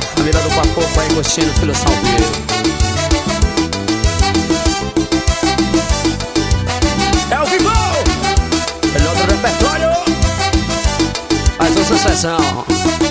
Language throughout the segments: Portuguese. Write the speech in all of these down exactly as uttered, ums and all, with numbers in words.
Família do Papoco aí curtindo o Filho Salveiro. É o vivo! Melhor do repertório. Mais uma sucessão.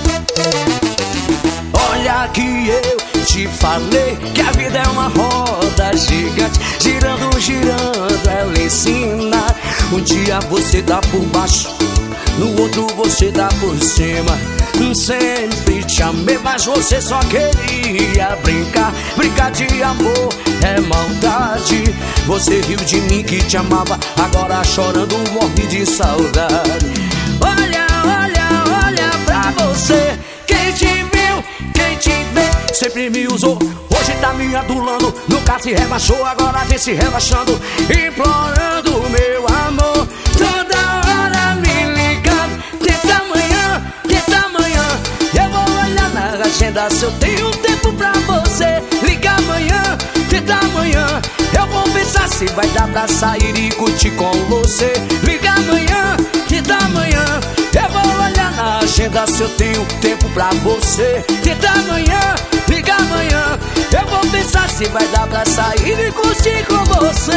Olha que eu te falei que a vida é uma roda gigante, girando, girando, ela ensina. Um dia você dá por baixo, no outro você dá por cima. Sempre te amei, mas você só queria brincar. Brincar de amor é maldade. Você riu de mim que te amava, agora chorando morre de saudade. Olha, olha, olha pra você. Quem te viu, quem te vê, sempre me usou, hoje tá me adulando. Nunca se rebaixou, agora vem se rebaixando, implorando meu amor. Toda hora me ligando, tenta amanhã, tenta amanhã. Eu vou olhar na agenda se eu tenho tempo pra você. Liga amanhã, tenta amanhã. Eu vou pensar se vai dar pra sair e curtir com você. Liga amanhã, tenta amanhã. Eu vou olhar na agenda se eu tenho tempo pra você. Tenta amanhã, liga amanhã. Eu vou pensar se vai dar pra sair e curtir com você.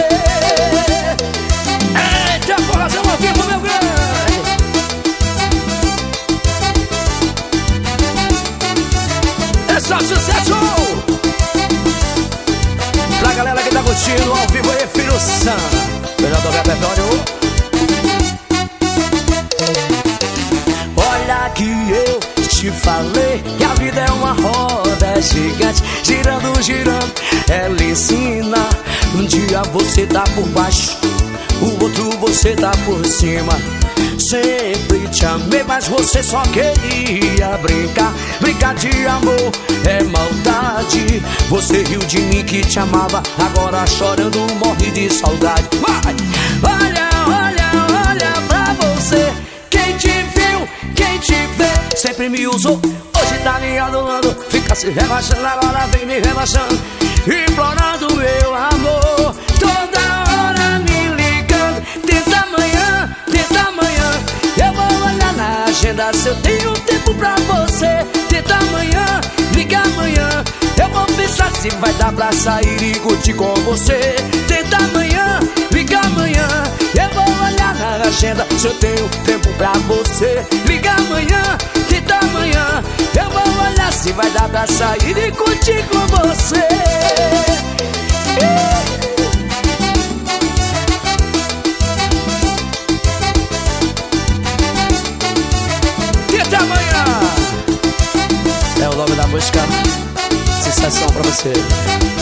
Eita, forrazão ao vivo, meu grande. É só sucesso. Pra galera que tá curtindo ao vivo aí, Filho Sam. Melhor do repertório. Olha que eu te falei que a vida é uma roda gigante, girando, girando, ela ensina. Um dia você tá por baixo, o outro você tá por cima. Sempre te amei, mas você só queria brincar. Brincar de amor é maldade. Você riu de mim que te amava, agora chorando morre de saudade. Vai! Olha, olha, olha pra você. Quem te viu, quem te vê, sempre me usou, hoje tá me adulando. Fica se rebaixando, agora vem me rebaixando, implorando meu amor. Toda hora me ligando, tenta amanhã, tenta amanhã. Eu vou olhar na agenda se eu tenho tempo pra você. Tenta amanhã, liga amanhã. Eu vou pensar se vai dar pra sair e curtir com você. Tenta amanhã, liga amanhã. Eu vou olhar na agenda se eu tenho tempo pra você. Liga amanhã, tenta amanhã. Eu vou olhar se vai dar pra sair e curtir com você. Tenta amanhã. É o nome da música. Sucessão pra você.